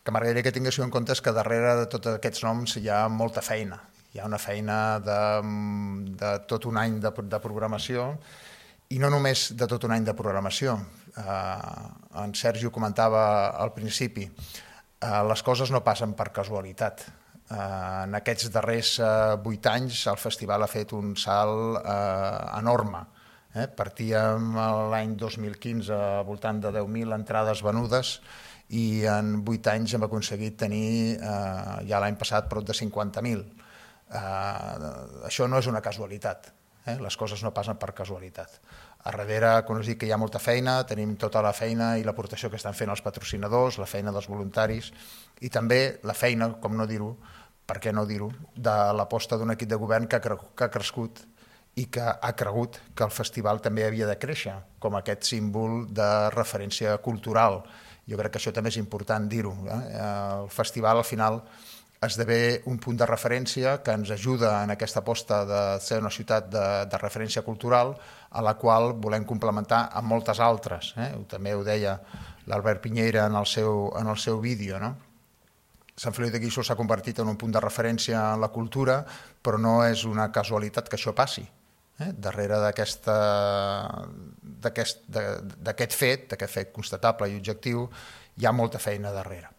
que m'agradaria que tinguéssiu en compte és que darrere de tots aquests noms hi ha molta feina. Hi ha una feina de tot un any de programació, i no només de tot un any de programació. En Sergi ho comentava al principi, les coses no passen per casualitat. En aquests darrers 8 anys el festival ha fet un salt enorme. Partíem l'any 2015 al voltant de 10.000 entrades venudes i en 8 anys hem aconseguit tenir ja l'any passat prop de 50.000. Això no és una casualitat, les coses no passen per casualitat. A darrere, com us dic, que hi ha molta feina, tenim tota la feina i l'aportació que estan fent els patrocinadors, la feina dels voluntaris i també la feina, com no dir-ho, per què no dir-ho, de l'aposta d'un equip de govern que ha crescut i que ha cregut que el festival també havia de créixer com aquest símbol de referència cultural. Jo crec que això també és important dir-ho. El festival al final esdevé un punt de referència que ens ajuda en aquesta aposta de ser una ciutat de referència cultural a la qual volem complementar amb moltes altres. També ho deia l'Albert Piñera en el seu vídeo. Sant Feliu de Guíxols s'ha convertit en un punt de referència en la cultura, però no és una casualitat que això passi. Darrere d'aquest fet constatable i objectiu, hi ha molta feina darrere.